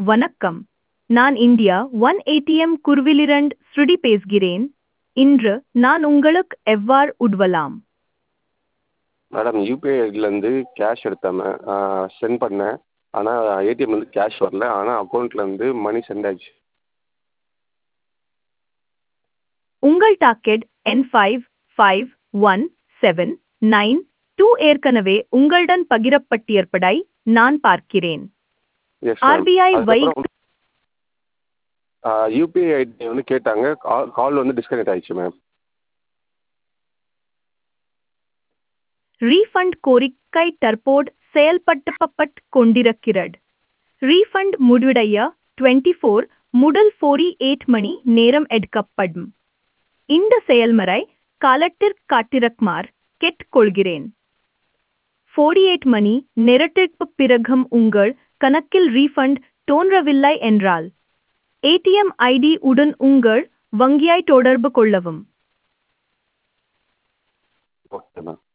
வணக்கம். நான் India one ATM குருவிலிரண்ட் ஸ்ருதி பேசுகிறேன். இன்று நான் உங்களுக்கு எவ்வாறு உதவலாம்? மேடம் யூபிஐ ஐடியிலேருந்து கேஷ் எடுத்தேன் சென்ட் பண்ணேன். ஆனால் ஏடிஎம்லேருந்து கேஷ் வரல. ஆனால் அக்கௌண்ட்லேருந்து மணி சென்ட் ஆயிடுச்சு. உங்கள் டாக்கெட் N551792 ஏற்கனவே உங்களுடன் பகிரப்பட்டிருப்பதை நான் பார்க்கிறேன். Yes ma'am. ஆர்பிஐ வை அதுக்கப்புறம் யூபிஐ ஐடி வந்து கேட்டாங்க. கால் வந்து டிஸ்கனெக்ட் ஆயிடுச்சு மேம். ரீஃபண்ட் கோரிக்கை தற்போது செயல்படுத்தப்பட்டு கொண்டிருக்கிறது. ரீஃபண்ட் முடிவடைய 24 முதல் 48 மணி நேரம் எடுக்கப்படும். இந்த செயல்முறை காலத்திற்கு காத்திருக்குமாறு கேட்டுக்கொள்கிறேன். 48 மணி நேரத்திற்கு பிறகும் உங்கள் கணக்கில் ரீஃபண்ட் தோன்றவில்லை என்றால் ஏடிஎம் ஐடி உடன் உங்கள் வங்கியை தொடர்பு கொள்ளவும். Okay ma'am.